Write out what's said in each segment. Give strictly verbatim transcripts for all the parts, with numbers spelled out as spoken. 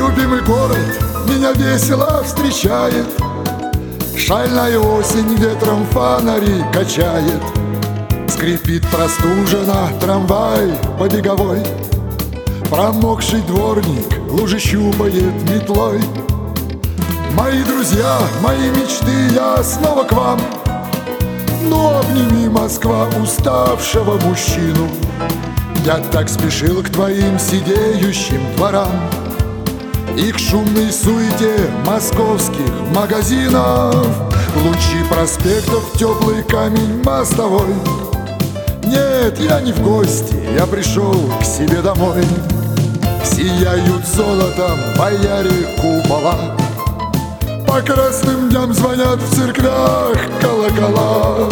любимый город меня весело встречает. Шальная осень ветром фонари качает. Скрипит простуженно трамвай по беговой. Промокший дворник лужи щупает метлой. Мои друзья, мои мечты, я снова к вам. Ну обними, Москва, уставшего мужчину. Я так спешил к твоим сидеющим дворам и к шумной суете московских магазинов. Лучи проспектов, теплый камень мостовой. Нет, я не в гости, я пришел к себе домой. Сияют золотом бояре купола. По красным дням звонят в церквях колокола.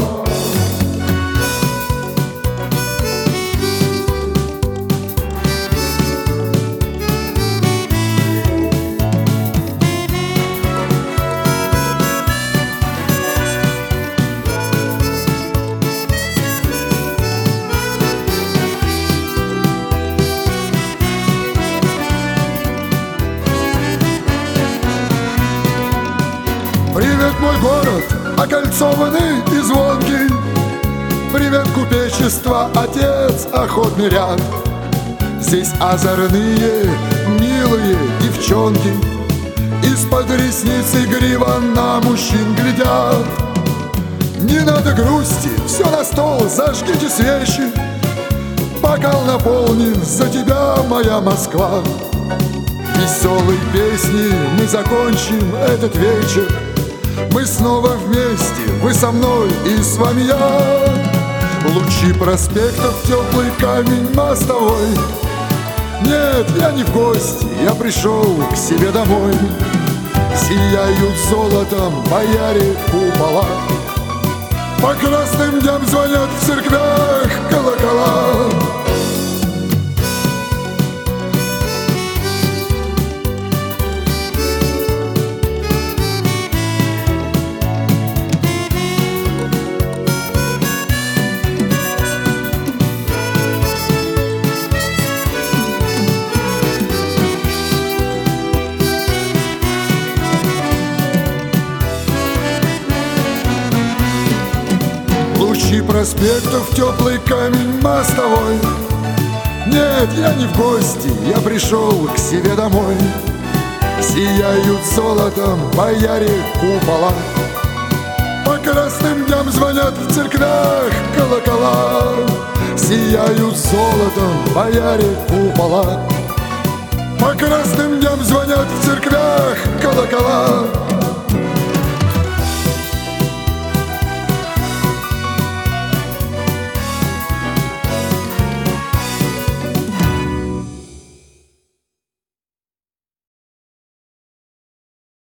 Привет, мой город, окольцованный и звонкий. Привет, купечество, отец, охотный ряд. Здесь озорные, милые девчонки из-под ресниц игриво на мужчин глядят. Не надо грусти, все на стол, зажгите свечи. Бокал наполнен, за тебя, моя Москва. Веселой песней мы закончим этот вечер. Мы снова вместе, вы со мной и с вами я. Лучи проспектов, теплый камень мостовой. Нет, я не в гости, я пришел к себе домой. Сияют золотом бояре купола. По красным дням звонят в церквях колокола. Лучи проспектов, теплый камень мостовой. Нет, я не в гости, я пришел к себе домой. Сияют золотом бояре купола. По красным дням звонят в церквях колокола. Сияют золотом бояре купола. По красным дням звонят в церквях колокола.